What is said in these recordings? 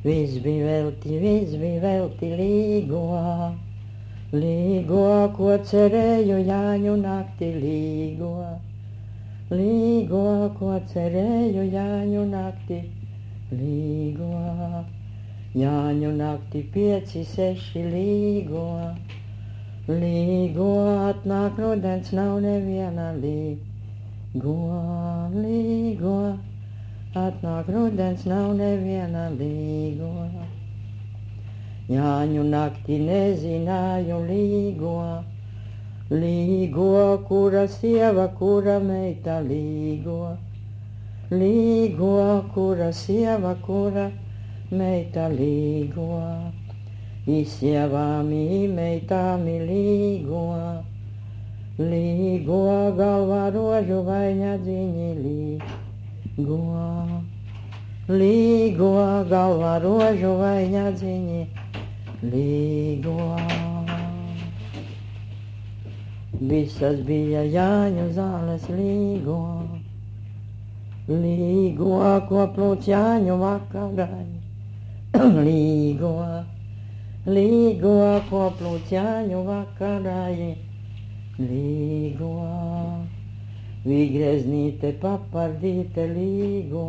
viss bija velti līgo, ko cerēju Jāņu naktī līgo, ko cerēju Jāņu naktī līgo. Jāņu naktī 5, 6 līgo, atnāk rudens, nav neviena līgo, atnāk rudens, nav neviena līgo. Jāņu naktī nezināju līgo, kura sieva, kura meita līgo, kura sieva, kura meita līgo. Izsievāmi, meitāmi līgo, galvā rožu vainadziņi līgo, galvā rožu vainadziņi līgo. Visas bija Jāņu zāles līgo, ko plūc Jāņu vakarai līgo, ko plūc Jāņu vakarai līgo. Vīgreznīte papardīte līgo,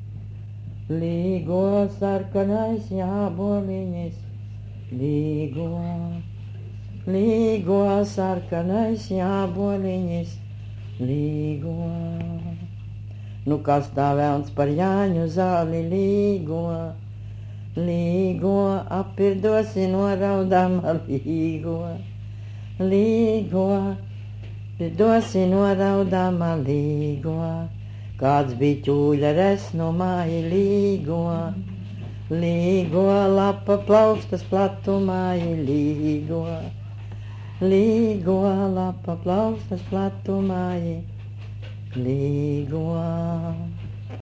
sarkanais jāboliņas līgo, sarkanais jāboliņas līgo. Nu kas tā velns par Jāņu zāli līgo, apirdosi noraudama līgo, pirdosi noraudama līgo. Kāds bija ķūļa resnu māji līgo, lapa plaukstas platumāji līgo, lapa plaukstas platumāji līgo.